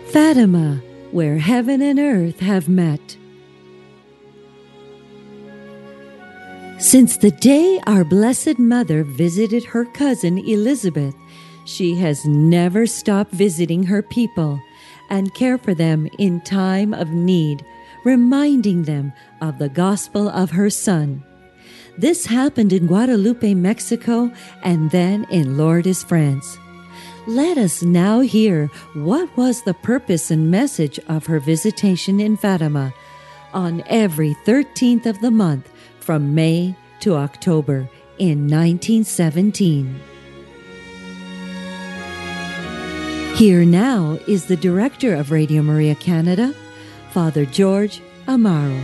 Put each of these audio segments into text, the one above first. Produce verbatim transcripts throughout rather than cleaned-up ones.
Fatima, where heaven and earth have met. Since the day our Blessed Mother visited her cousin Elizabeth, she has never stopped visiting her people and care for them in time of need, reminding them of the gospel of her Son. This happened in Guadalupe, Mexico, and then in Lourdes, France. Let us now hear what was the purpose and message of her visitation in Fatima on every thirteenth of the month from May to October in nineteen seventeen. Here now is the director of Radio Maria Canada, Father George Amaro.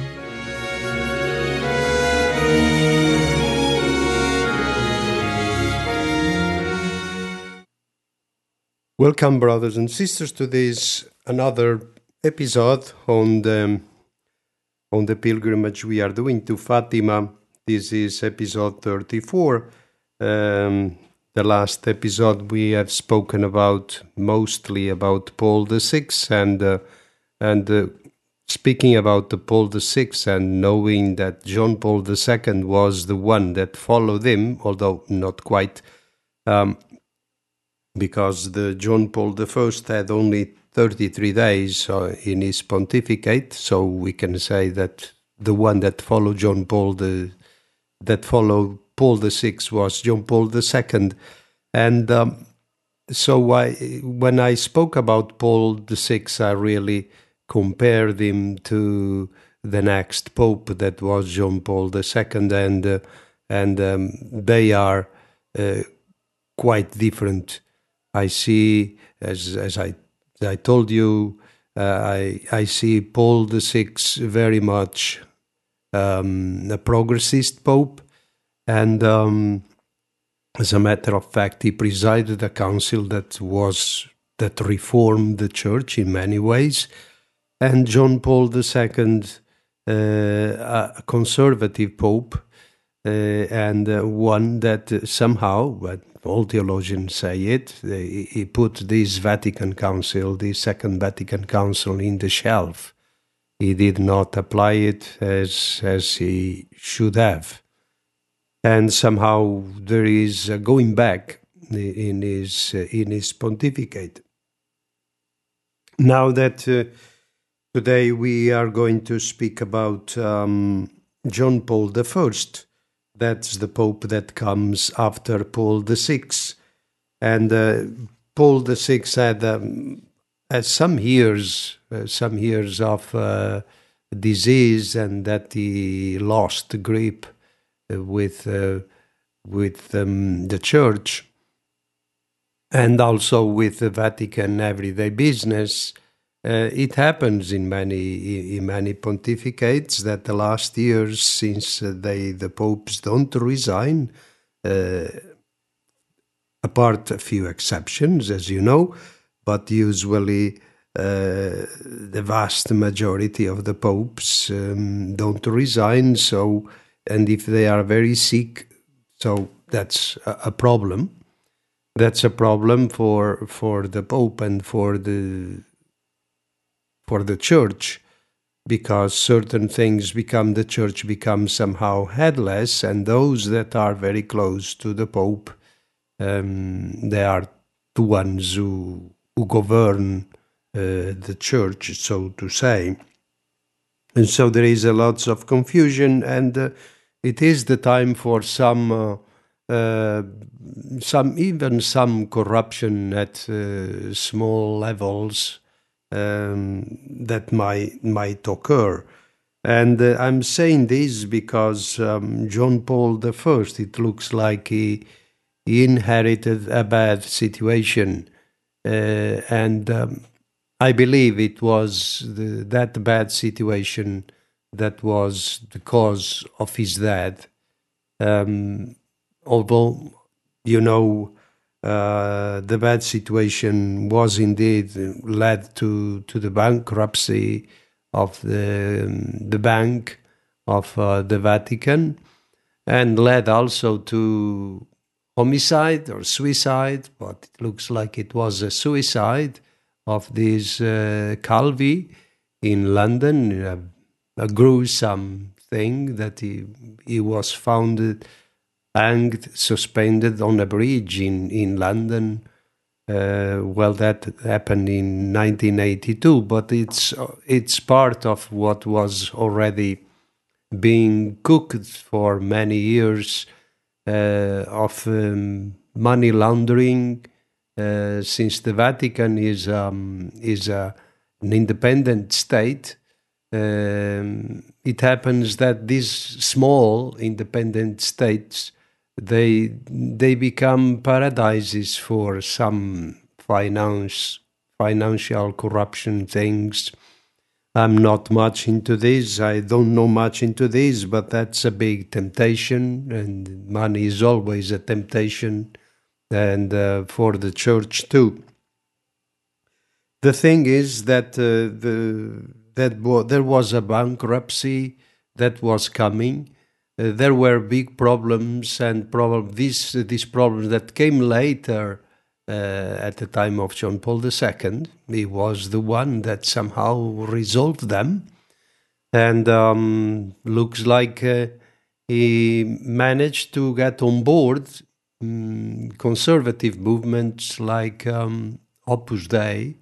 Welcome, brothers and sisters, to this another episode on the on the pilgrimage we are doing to Fatima. This is episode thirty-four. Um, the last episode we have spoken about mostly about Paul the Sixth, and uh, and uh, speaking about the Paul the Sixth and knowing that John Paul the Second was the one that followed him, although not quite. Um, because the John Paul the First had only thirty-three days uh, in his pontificate, so we can say that the one that followed John Paul the that followed Paul the Sixth was John Paul the Second, and um, so I when I spoke about Paul the Sixth, I really compared him to the next Pope that was John Paul the Second, and uh, and um, they are uh, quite different. I see, as as I as I told you, uh, I I see Paul the Sixth very much um, a progressist pope, and um, as a matter of fact, he presided a council that was that reformed the church in many ways, and John Paul the Second, uh, a conservative pope, uh, and uh, one that somehow, but all theologians say it, he put this Vatican Council, the Second Vatican Council, in the shelf. He did not apply it as as he should have. And somehow there is a going back in his, in his pontificate. Now that uh, today we are going to speak about um, John Paul the First, that's the Pope that comes after Paul the Sixth. And uh, Paul the Sixth had, um, had some years, uh, some years of uh, disease, and that he lost grip uh, with uh, with um, the Church, and also with the Vatican everyday business. Uh, it happens in many in many pontificates that the last years, since uh, they the popes don't resign, uh, apart a few exceptions, as you know, but usually uh, the vast majority of the popes um, don't resign. So, and if they are very sick, so that's a, a problem. That's a problem for for the Pope and for the. for the church, because certain things become, the church becomes somehow headless, and those that are very close to the Pope, um, they are the ones who, who govern uh, the church, so to say. And so there is a lots of confusion, and uh, it is the time for some, uh, uh, some even some corruption at uh, small levels, Um, that might might occur. And uh, I'm saying this because um, John Paul the First, it looks like he, he inherited a bad situation, uh, and um, I believe it was the, that bad situation that was the cause of his death. Um, although, you know, Uh, the bad situation was indeed led to, to the bankruptcy of the, the Bank of uh, the Vatican, and led also to homicide or suicide, but it looks like it was a suicide of this uh, Calvi in London, a, a gruesome thing that he, he was found hanged, suspended on a bridge in, in London. Uh, well, that happened in nineteen eighty-two, but it's it's part of what was already being cooked for many years uh, of um, money laundering. Uh, since the Vatican is um, is a, an independent state, um, it happens that these small independent states they they become paradises for some finance financial corruption things. I'm not much into this. I don't know much into this, but that's a big temptation, and money is always a temptation, and uh, for the church too. The thing is that uh, the that wa- there was a bankruptcy that was coming. Uh, there were big problems, and problem these these problems that came later uh, at the time of John Paul the Second. He was the one that somehow resolved them, and um, looks like uh, he managed to get on board um, conservative movements like um, Opus Dei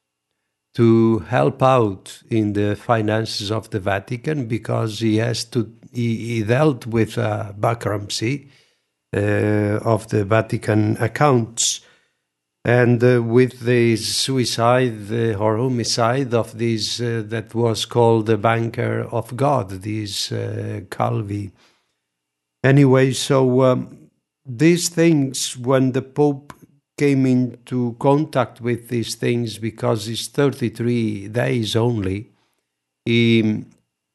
to help out in the finances of the Vatican, because he has to he, he dealt with uh, bankruptcy uh, of the Vatican accounts, and uh, with the suicide uh, or homicide of this uh, that was called the Banker of God, this uh, Calvi. Anyway, so um, these things, when the Pope came into contact with these things, because it's thirty-three days only, he,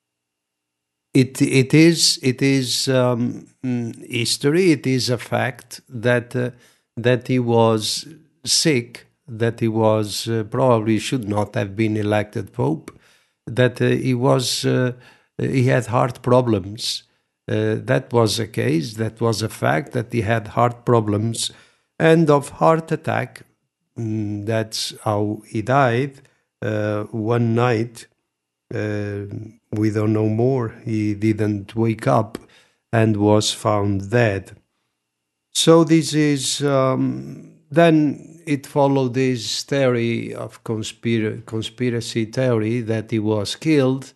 it it is it is um, history. It is a fact that uh, that he was sick, that he was uh, probably should not have been elected Pope, that uh, he was uh, he had heart problems. Uh, that was a case. That was a fact that he had heart problems. And of heart attack. Mm, that's how he died uh, one night. Uh, we don't know more. He didn't wake up and was found dead. So this is, um, then it followed this theory of conspira- conspiracy theory that he was killed.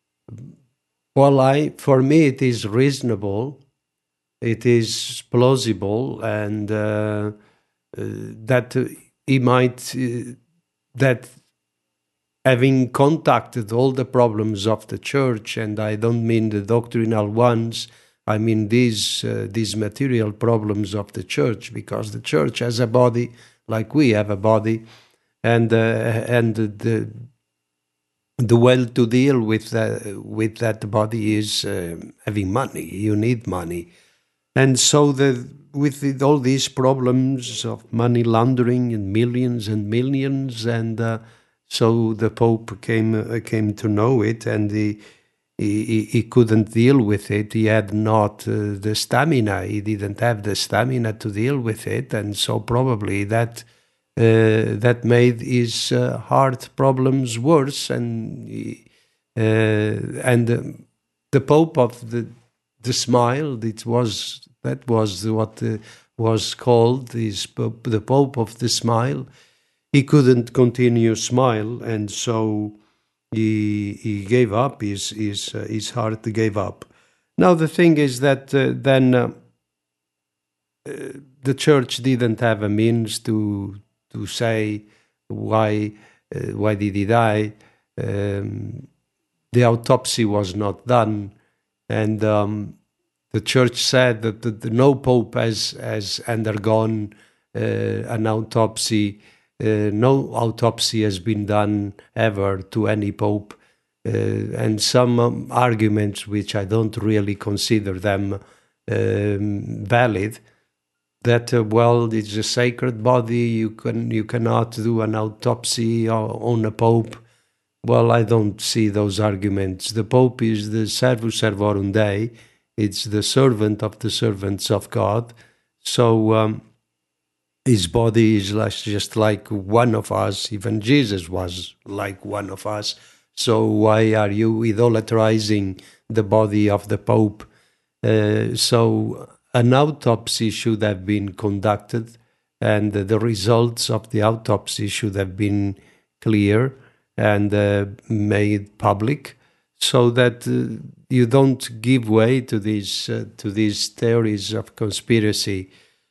Well, I, for me, it is reasonable. It is plausible, and uh, uh, that uh, he might, uh, that having contacted all the problems of the church, and I don't mean the doctrinal ones, I mean these uh, these material problems of the church, because the church has a body like we have a body, and uh, and the the way to deal with uh, with that body is uh, having money. You need money. And so the, with the, all these problems of money laundering and millions and millions, and uh, so the Pope came uh, came to know it, and he, he he couldn't deal with it. He had not uh, the stamina. He didn't have the stamina to deal with it, and so probably that uh, that made his uh, heart problems worse. And he, uh, and uh, the Pope of the the smile, it was that was what uh, was called is the Pope of the smile. He couldn't continue smile, and so he he gave up. His his uh, his heart gave up. Now the thing is that uh, then uh, uh, the church didn't have a means to to say why uh, why did he die. Um, the autopsy was not done. And um, the church said that the, the, no pope has has undergone uh, an autopsy. Uh, no autopsy has been done ever to any pope. Uh, and some um, arguments, which I don't really consider them um, valid, that uh, well, it's a sacred body. You can you cannot do an autopsy on a pope. Well, I don't see those arguments. The Pope is the Servus Servorum Dei. It's the servant of the servants of God. So um, His body is like, just like one of us. Even Jesus was like one of us. So why are you idolatrizing the body of the Pope? Uh, so an autopsy should have been conducted, and the results of the autopsy should have been clear and uh, made public, so that uh, you don't give way to these uh, to these theories of conspiracy.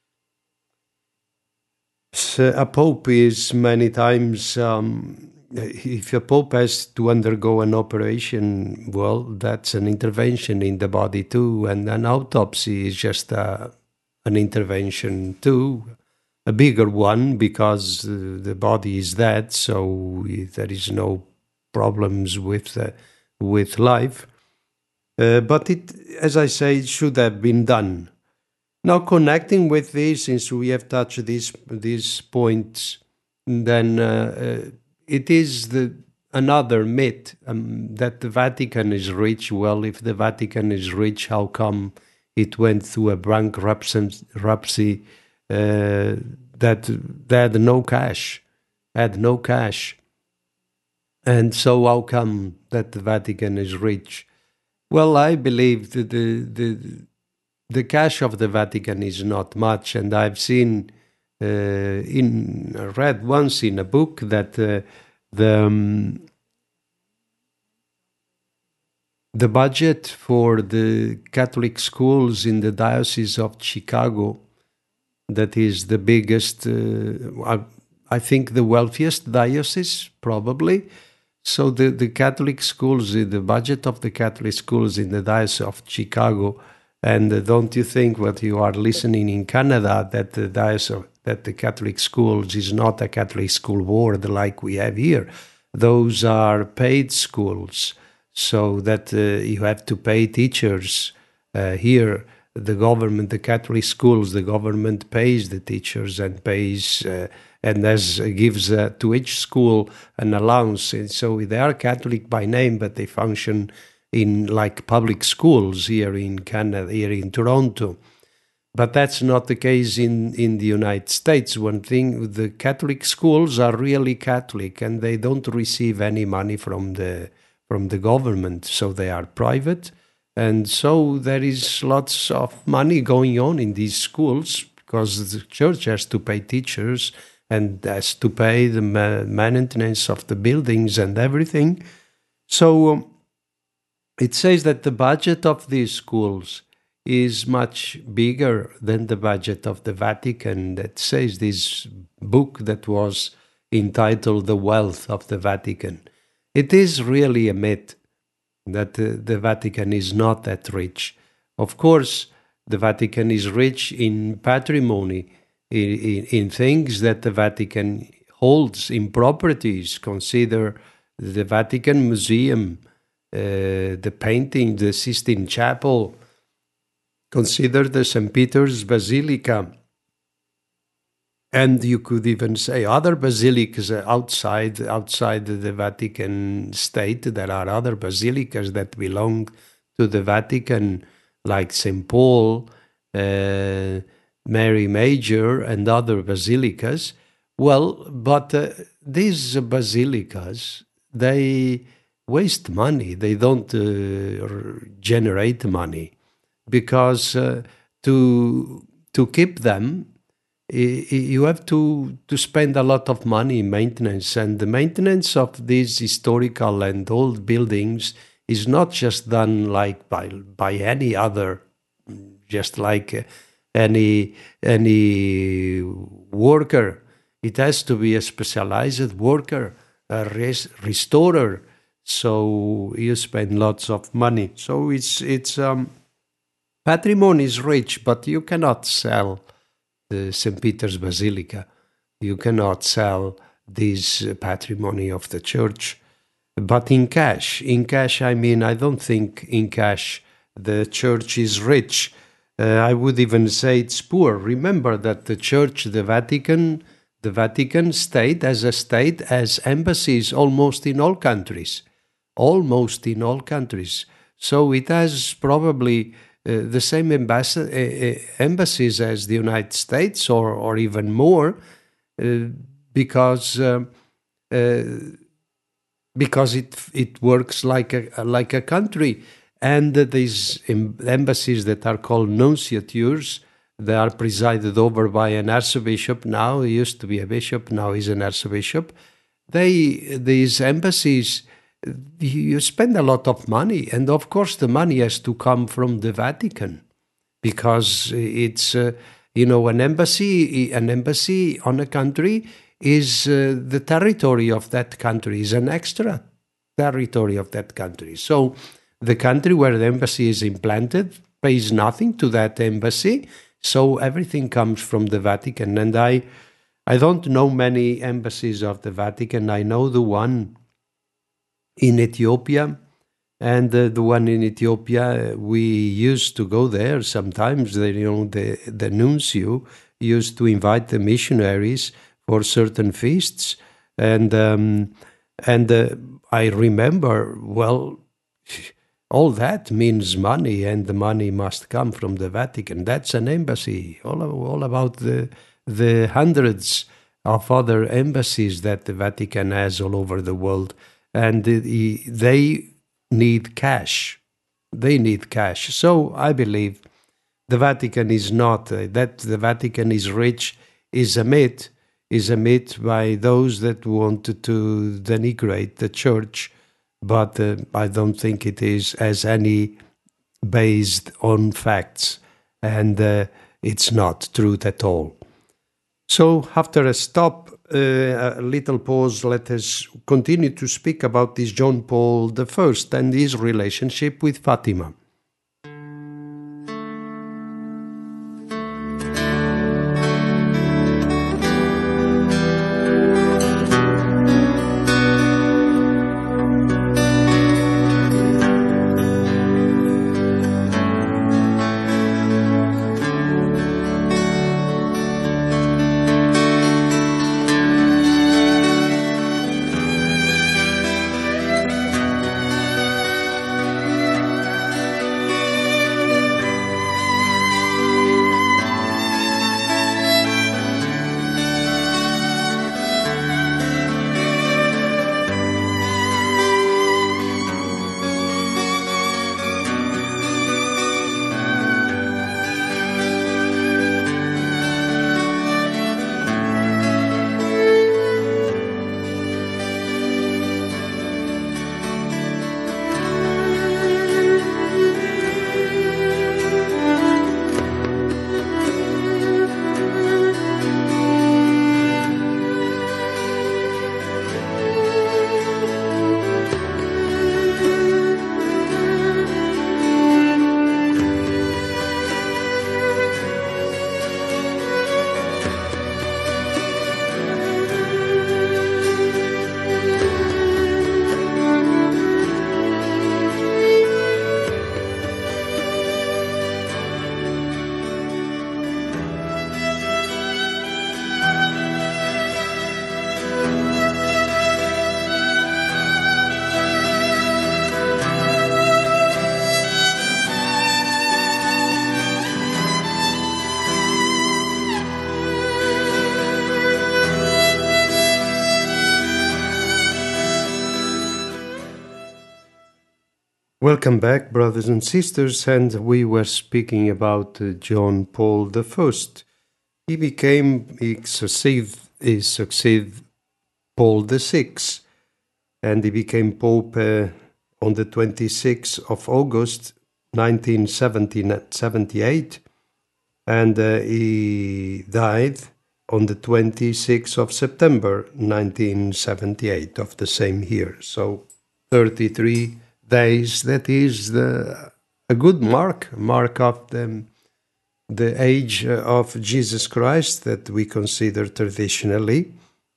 So a pope is many times, um, if a pope has to undergo an operation, well, that's an intervention in the body too, and an autopsy is just a, an intervention too, a bigger one, because uh, the body is dead, so there is no problems with uh, with life. Uh, but it, as I say, it should have been done. Now, connecting with this, since we have touched these these points, then uh, uh, it is the another myth um, that the Vatican is rich. Well, if the Vatican is rich, how come it went through a bankruptcy uh, that they had no cash, had no cash, and so how come that the Vatican is rich? Well, I believe that the the the cash of the Vatican is not much, and I've seen uh, in read once in a book that uh, the um, the budget for the Catholic schools in the Diocese of Chicago, that is the biggest, uh, I, I think the wealthiest diocese probably. So the, the Catholic schools, the budget of the Catholic schools in the Diocese of Chicago. And uh, don't you think, what you are listening in Canada, that the diocese, that the Catholic schools is not a Catholic school board like we have here? Those are paid schools, so that uh, you have to pay teachers. Uh, here, the government, the Catholic schools, the government pays the teachers and pays uh, and as uh, gives uh, to each school an allowance. And so they are Catholic by name, but they function in like public schools here in Canada, here in Toronto. But that's not the case in, in the United States. One thing, the Catholic schools are really Catholic, and they don't receive any money from the from the government, so they are private. And so there is lots of money going on in these schools, because the church has to pay teachers and has to pay the ma- maintenance of the buildings and everything. So um, it says that the budget of these schools is much bigger than the budget of the Vatican. That says this book that was entitled The Wealth of the Vatican. It is really a myth that the, the Vatican is not that rich. Of course, the Vatican is rich in patrimony, in, in, in things that the Vatican holds, in properties. Consider the Vatican Museum, Uh, the painting, the Sistine Chapel. Consider the Saint Peter's Basilica. And you could even say other basilicas outside, outside the Vatican state. There are other basilicas that belong to the Vatican, like Saint Paul, uh, Mary Major, and other basilicas. Well, but uh, these basilicas, they waste money. They don't uh, generate money, because uh, to to keep them, you have to to spend a lot of money in maintenance, and the maintenance of these historical and old buildings is not just done like by by any other, just like uh, any any worker. It has to be a specialized worker, a res- restorer. So you spend lots of money. So it's it's um, patrimony is rich, but you cannot sell the Saint Peter's Basilica. You cannot sell this patrimony of the church. But in cash, in cash, I mean, I don't think in cash the church is rich. Uh, I would even say it's poor. Remember that the church, the Vatican, the Vatican state as a state has embassies almost in all countries. Almost in all countries. So it has probably uh, the same embass- uh, uh, embassies as the United States, or, or even more, uh, because um, uh, because it it works like a like a country. And uh, these em- embassies that are called nunciatures, they are presided over by an archbishop. Now he used to be a bishop, now he's an archbishop. They these embassies, you spend a lot of money, and of course the money has to come from the Vatican, because it's uh, you know an embassy an embassy on a country is uh, the territory of that country, is an extra territory of that country. So the country where the embassy is implanted pays nothing to that embassy, so everything comes from the Vatican. And I I don't know many embassies of the Vatican. I know the one in Ethiopia, and uh, the one in Ethiopia, we used to go there sometimes. The, you know, the, the nuncio used to invite the missionaries for certain feasts. And, um, and uh, I remember, well, all that means money, and the money must come from the Vatican. That's an embassy, all, all about the, the hundreds of other embassies that the Vatican has all over the world. And they need cash. They need cash. So I believe the Vatican is not, uh, that the Vatican is rich is a myth, is a myth by those that want to denigrate the church, but uh, I don't think it is as any based on facts, and uh, it's not truth at all. So after a stop, uh, a little pause, let us continue to speak about this John Paul the First and his relationship with Fatima. Welcome back, brothers and sisters, and we were speaking about uh, John Paul the First. He became, he succeeded, he succeeded Paul the Sixth, and he became Pope uh, on the twenty-sixth of August, nineteen seventy-eight, and uh, he died on the twenty-sixth of September, nineteen seventy-eight, of the same year. So thirty-three days, that is the, a good mark, mark of the, the age of Jesus Christ that we consider traditionally.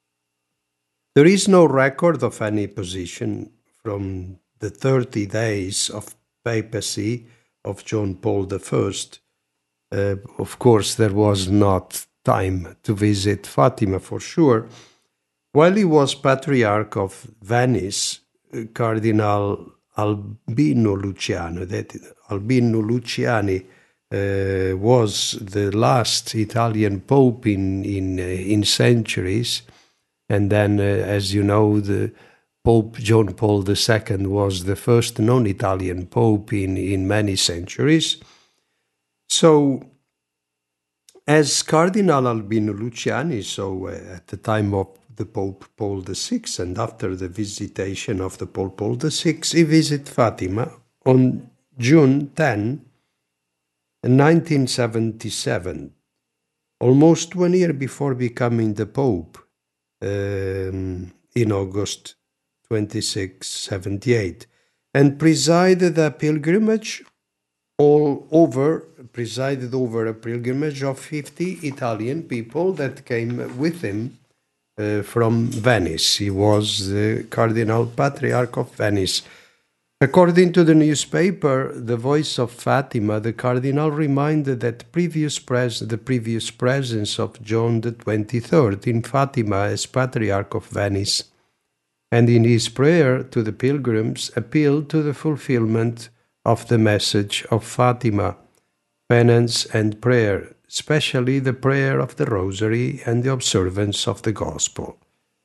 There is no record of any position from the thirty days of papacy of John Paul the First. Uh, of course, there was not time to visit Fatima for sure. While he was Patriarch of Venice, Cardinal Albino Luciano. That Albino Luciani uh, was the last Italian pope in in uh, in centuries, and then, uh, as you know, the Pope John Paul the Second was the first non-Italian pope in in many centuries. So, as Cardinal Albino Luciani, so uh, at the time of the Pope Paul the Sixth, and after the visitation of the Pope Paul the Sixth, he visited Fatima on June tenth, nineteen seventy-seven, almost one year before becoming the Pope, um, in August twenty-sixth, seventy-eight, and presided a pilgrimage all over, presided over a pilgrimage of fifty Italian people that came with him uh, from Venice. He was the Cardinal Patriarch of Venice. According to the newspaper, The Voice of Fatima, the Cardinal reminded that previous pres- the previous presence of John the twenty-third in Fatima as Patriarch of Venice, and in his prayer to the pilgrims appealed to the fulfillment of the message of Fatima, penance and prayer, especially the prayer of the Rosary and the observance of the Gospel.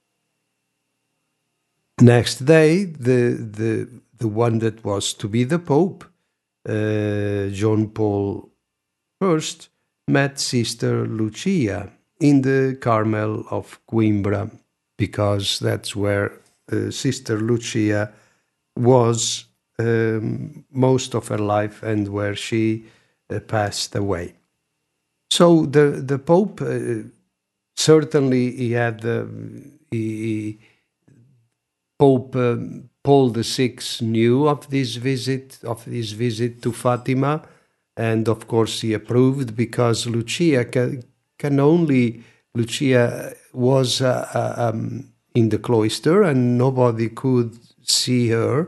Next day, the the the one that was to be the Pope, uh, John Paul the First, met Sister Lucia in the Carmel of Coimbra, because that's where uh, Sister Lucia was um, most of her life and where she uh, passed away. So the the Pope uh, certainly he had uh, he, Pope um, Paul the Sixth knew of this visit of this visit to Fatima, and of course he approved, because Lucia can, can only Lucia was uh, uh, um, in the cloister and nobody could see her.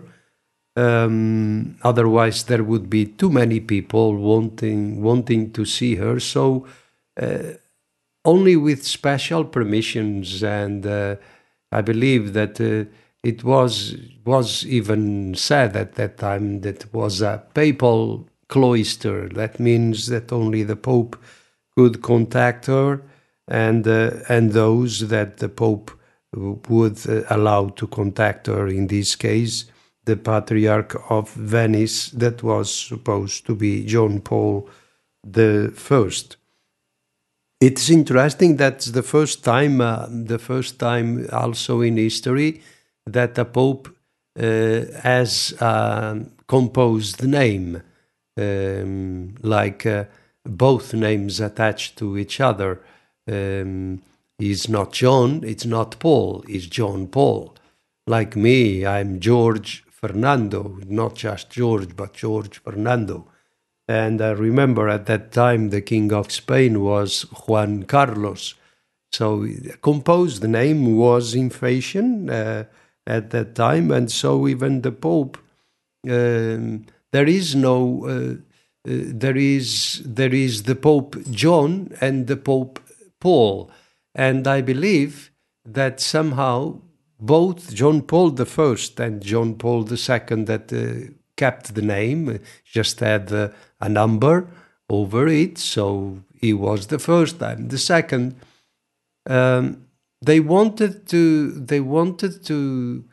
Um, otherwise, there would be too many people wanting wanting to see her. So, uh, only with special permissions, and uh, I believe that uh, it was was even said at that time that it was a papal cloister. That means that only the Pope could contact her, and uh, and those that the Pope would uh, allow to contact her. In this case, the Patriarch of Venice, that was supposed to be John Paul the First. It's interesting that's the first time, uh, the first time also in history that a Pope uh, has a composed name, um, like uh, both names attached to each other. Um, he's not John, it's not Paul, it's John Paul. Like me, I'm George Fernando, not just George, but George Fernando. And I remember at that time the King of Spain was Juan Carlos. So composed name was in fashion uh, at that time, and so even the Pope, um, there is no, uh, uh, there is there is the Pope John and the Pope Paul, and I believe that somehow both John Paul the First and John Paul the Second that uh, kept the name, just had uh, a number over it, so he was the first, I'm the second. Um, they wanted to. They wanted to.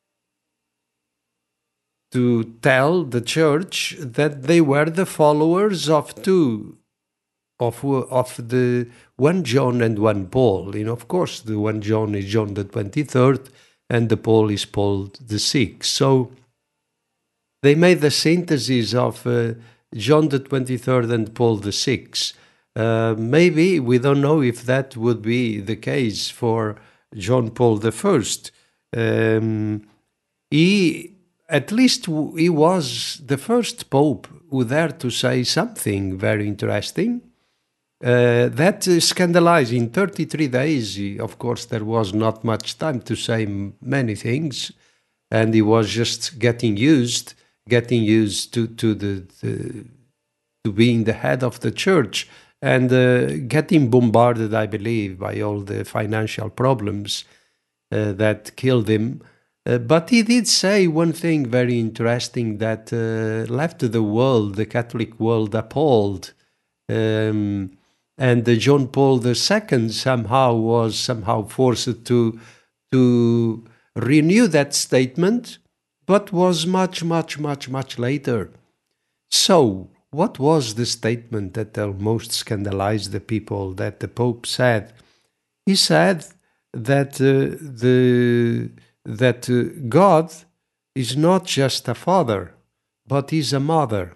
To tell the church that they were the followers of two, of of the one John and one Paul. And of course, the one John is John the twenty-third, and the Paul is Paul the Sixth. So they made the synthesis of uh, John the twenty-third and Paul the Sixth. Uh, maybe we don't know if that would be the case for John Paul the First. Um, he, at least, he was the first Pope who dared to say something very interesting. Uh, that uh, scandalized in thirty-three days. He, of course, there was not much time to say m- many things, and he was just getting used, getting used to to the, the to being the head of the church. And uh, getting bombarded, I believe, by all the financial problems uh, that killed him. Uh, but he did say one thing very interesting that uh, left the world, the Catholic world, appalled. Um, and uh, John Paul the Second somehow was somehow forced to to renew that statement, but was much, much, much, much later. So, what was the statement that most scandalized the people that the Pope said? He said that uh, the that uh, God is not just a father, but is a mother.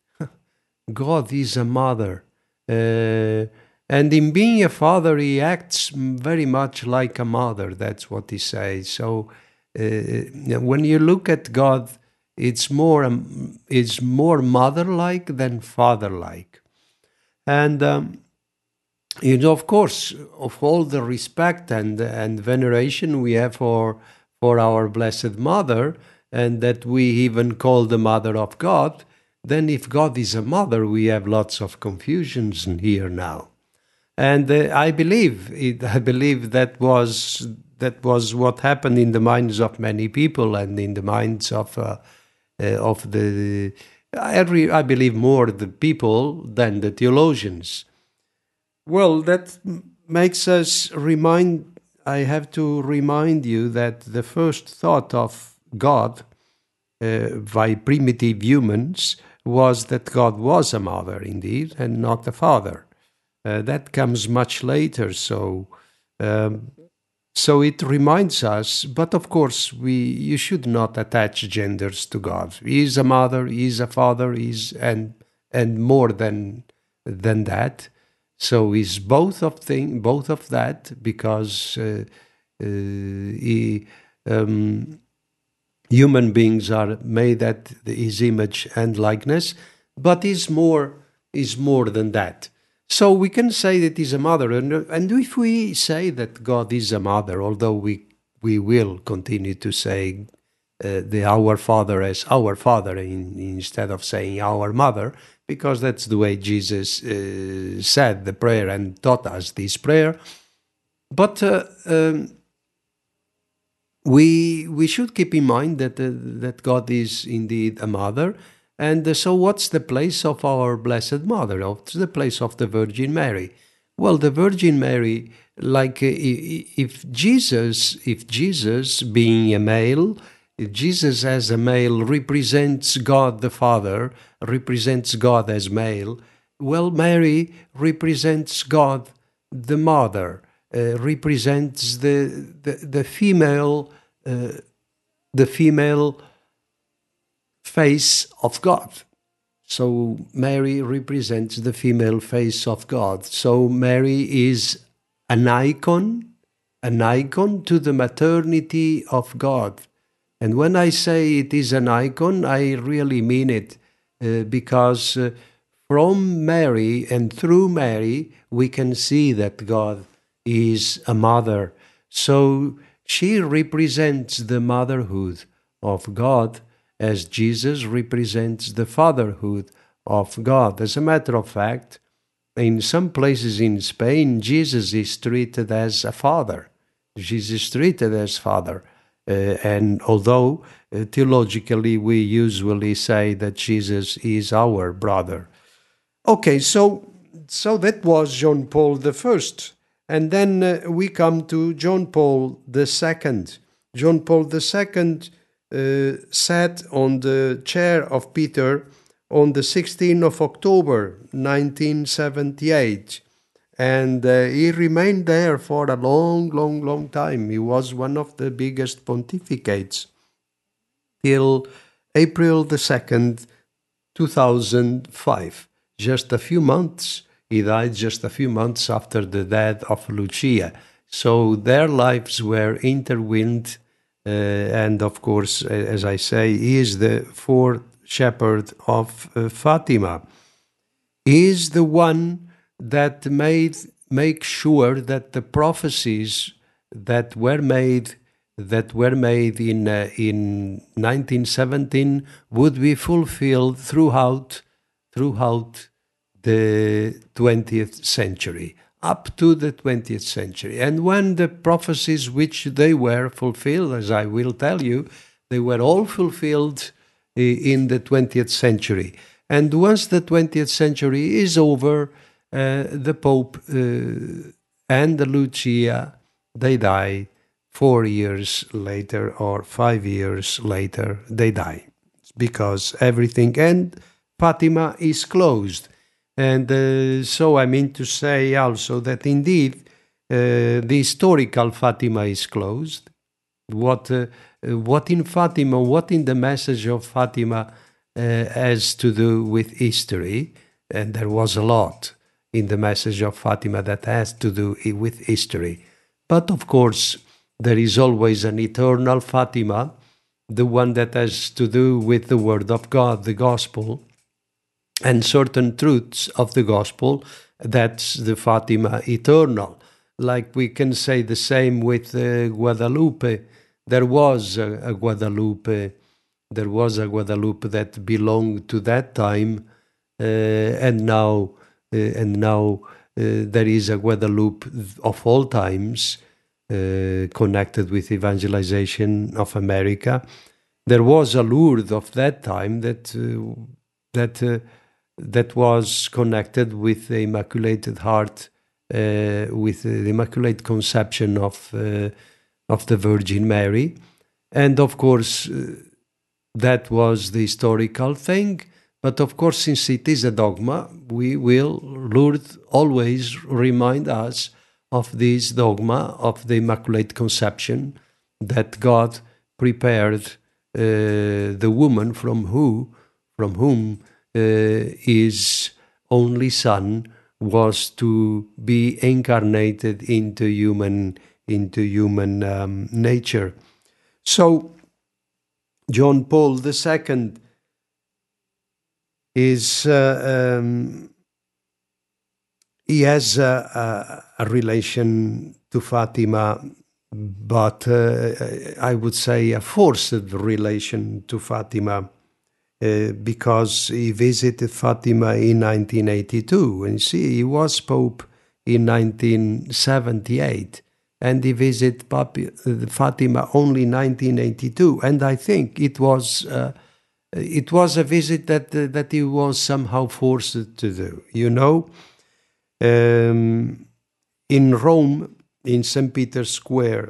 God is a mother. Uh, and in being a father, he acts very much like a mother. That's what he says. So uh, when you look at God, it's more um, it's more mother-like than father-like. And um, you know, of course, of all the respect and and veneration we have for for our Blessed Mother, and that we even call the Mother of God, then if God is a mother, we have lots of confusions here now. And uh, I believe it, I believe that was that was what happened in the minds of many people and in the minds of uh, uh, of the I, re, I believe more the people than the theologians. Well, that makes us remind. I have to remind you that the first thought of God uh, by primitive humans was that God was a mother indeed and not a father. Uh, that comes much later, so um, so it reminds us. But of course, we you should not attach genders to God. He is a mother, he is a father, he is and and more than than that. So he's both of thing, both of that, because uh, uh, he. Um, Human beings are made at his image and likeness, but is more is more than that. So we can say that he's a mother, and, and if we say that God is a mother, although we we will continue to say uh, the Our Father as our Father in, instead of saying our Mother, because that's the way Jesus uh, said the prayer and taught us this prayer. But uh, um, We we should keep in mind that uh, that God is indeed a mother, and uh, so what's the place of our Blessed Mother? What's the place of the Virgin Mary? Well, the Virgin Mary, like uh, if Jesus, if Jesus being a male, if Jesus as a male represents God the Father, represents God as male, well, Mary represents God the Mother. Uh, represents the the, the female uh, the female face of God. So Mary represents the female face of God. So Mary is an icon, an icon to the maternity of God. And when I say it is an icon, I really mean it, uh, because uh, from Mary and through Mary we can see that God is a mother. So she represents the motherhood of God as Jesus represents the fatherhood of God. As a matter of fact, in some places in Spain, Jesus is treated as a father. Jesus is treated as father. Uh, and although uh, theologically we usually say that Jesus is our brother. Okay, so so that was John Paul the First. And then uh, we come to John Paul the Second. John Paul the Second uh, sat on the chair of Peter on the sixteenth of October, nineteen seventy-eight. And uh, he remained there for a long, long, long time. He was one of the biggest pontificates till April the second, two thousand five. Just a few months. He died just a few months after the death of Lucia. So their lives were intertwined. Uh, and of course, as I say, he is the fourth shepherd of uh, Fatima. He is the one that made make sure that the prophecies that were made that were made in uh, in nineteen seventeen would be fulfilled throughout throughout the twentieth century up to the twentieth century. And when the prophecies which they were fulfilled, as I will tell you, they were all fulfilled in the twentieth century. And once the twentieth century is over, uh, the Pope uh, and Lucia, they die four years later or five years later, they die. Because everything, and Fatima is closed. And uh, so I mean to say also that indeed uh, the historical Fatima is closed. What, uh, what in Fatima, what in the message of Fatima uh, has to do with history, and there was a lot in the message of Fatima that has to do with history. But of course, there is always an eternal Fatima, the one that has to do with the Word of God, the Gospel, and certain truths of the Gospel. That's the Fatima eternal. Like we can say the same with uh, Guadalupe. There was a, a Guadalupe, there was a Guadalupe that belonged to that time, uh, and now, uh, and now uh, there is a Guadalupe of all times, uh, connected with evangelization of America. There was a Lourdes of that time that uh, that. Uh, that was connected with the Immaculate Heart, uh, with the Immaculate Conception of uh, of the Virgin Mary. And of course, uh, that was the historical thing. But of course, since it is a dogma, we will, Lourdes always remind us of this dogma of the Immaculate Conception, that God prepared uh, the woman from who, from whom Uh, his only son was to be incarnated into human into human um, nature. So John Paul the Second is uh, um, he has a, a, a relation to Fatima, but uh, I would say a forced relation to Fatima. Uh, because he visited Fatima in nineteen eighty-two, and see, he was Pope in nineteen seventy-eight, and he visited Papi, uh, Fatima only in nineteen eighty-two, and I think it was uh, it was a visit that uh, that he was somehow forced to do. You know, um, in Rome, in Saint Peter's Square,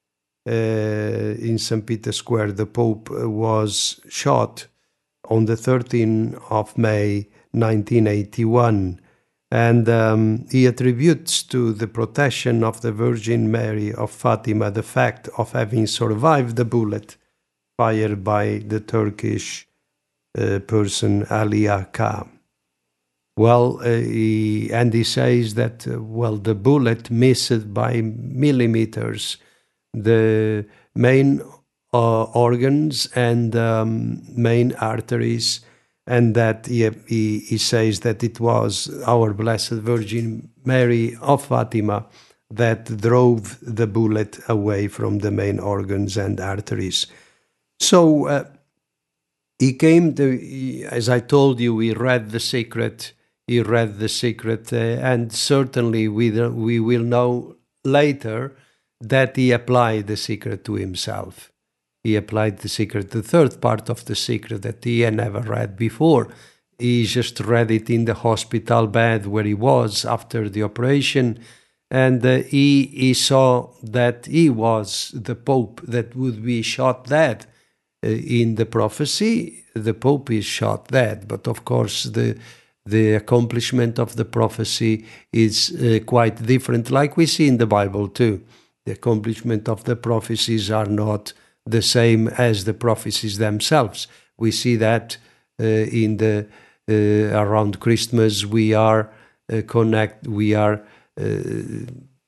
uh, in Saint Peter's Square, the Pope was shot on the thirteenth of May nineteen eighty-one, and um, he attributes to the protection of the Virgin Mary of Fatima the fact of having survived the bullet fired by the Turkish uh, person Ali Aka. Well, uh, he, and he says that, uh, well, the bullet missed by millimeters the main Uh, organs and um, main arteries, and that he, he, he says that it was our Blessed Virgin Mary of Fatima that drove the bullet away from the main organs and arteries. So uh, he came to, he, as I told you, he read the secret, he read the secret, uh, and certainly we, we will know later that he applied the secret to himself. He applied the secret, the third part of the secret that he had never read before. He just read it in the hospital bed where he was after the operation, and uh, he, he saw that he was the Pope that would be shot dead. Uh, in the prophecy, the Pope is shot dead, but of course the the accomplishment of the prophecy is uh, quite different, like we see in the Bible too. The accomplishment of the prophecies are not the same as the prophecies themselves. We see that uh, in the uh, around Christmas we are uh, connect we are uh,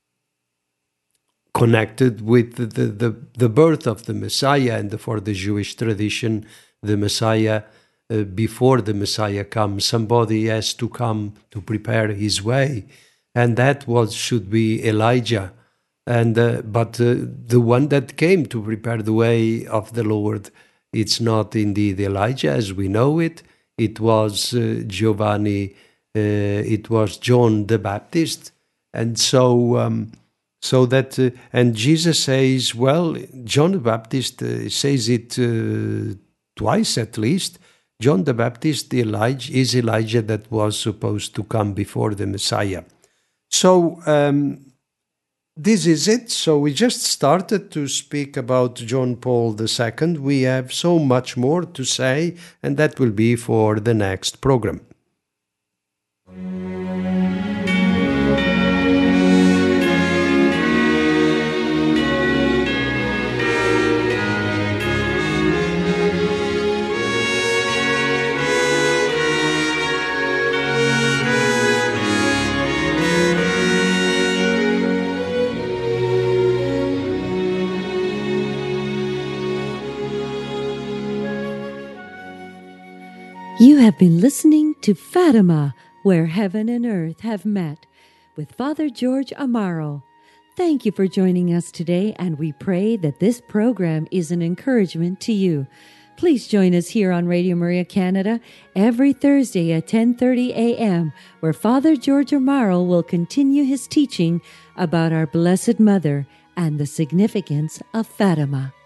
connected with the, the the birth of the Messiah, and for the Jewish tradition, the Messiah uh, before the Messiah comes, somebody has to come to prepare his way, and that was should be Elijah. And uh, but uh, the one that came to prepare the way of the Lord, it's not indeed Elijah as we know it. It was uh, Giovanni, uh, it was John the Baptist, And so, um, so that, uh, and Jesus says, well, John the Baptist uh, says it uh, twice at least. John the Baptist Elijah, is Elijah that was supposed to come before the Messiah. So um, this is it. So we just started to speak about John Paul the Second. We have so much more to say, and that will be for the next program. You have been listening to Fatima, Where Heaven and Earth Have Met, with Father George Amaro. Thank you for joining us today, and we pray that this program is an encouragement to you. Please join us here on Radio Maria Canada every Thursday at ten thirty a.m., where Father George Amaro will continue his teaching about our Blessed Mother and the significance of Fatima.